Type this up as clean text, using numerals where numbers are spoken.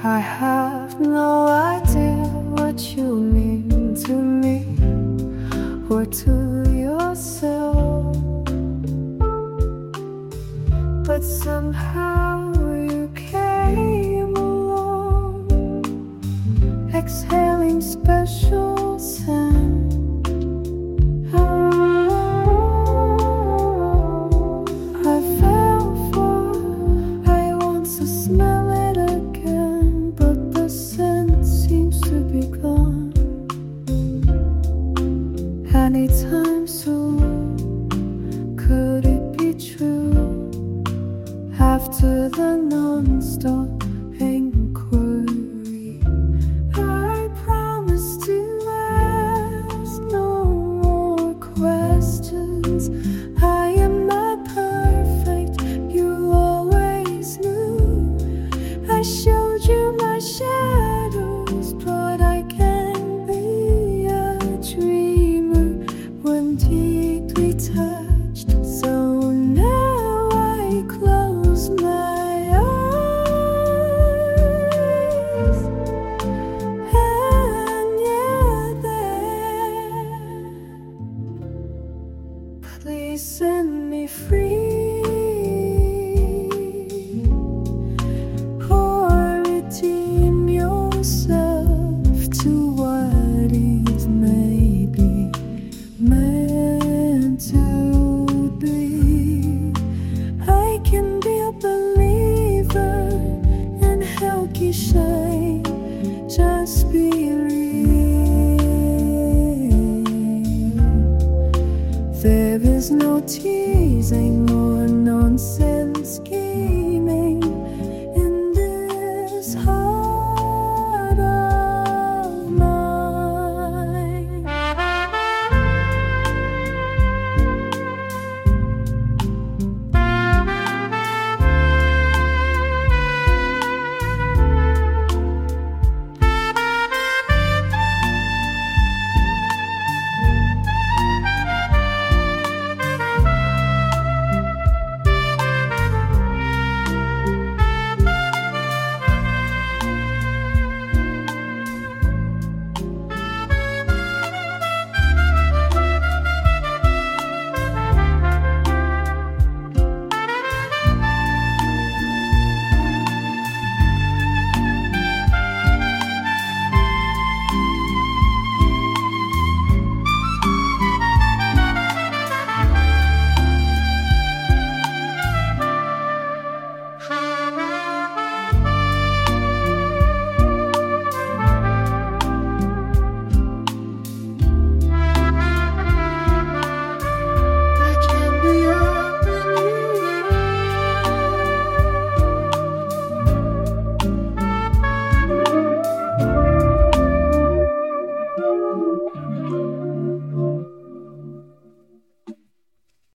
I have no idea what you mean to me or to yourself, but somehow you came along, exhaling special scent. I fell for, I want to smell it again, but the scent seems to be gone anytime soon. Could it be true? After the non-stop inquiry, I promise to ask no more questions. I am not perfect, you always knew. I should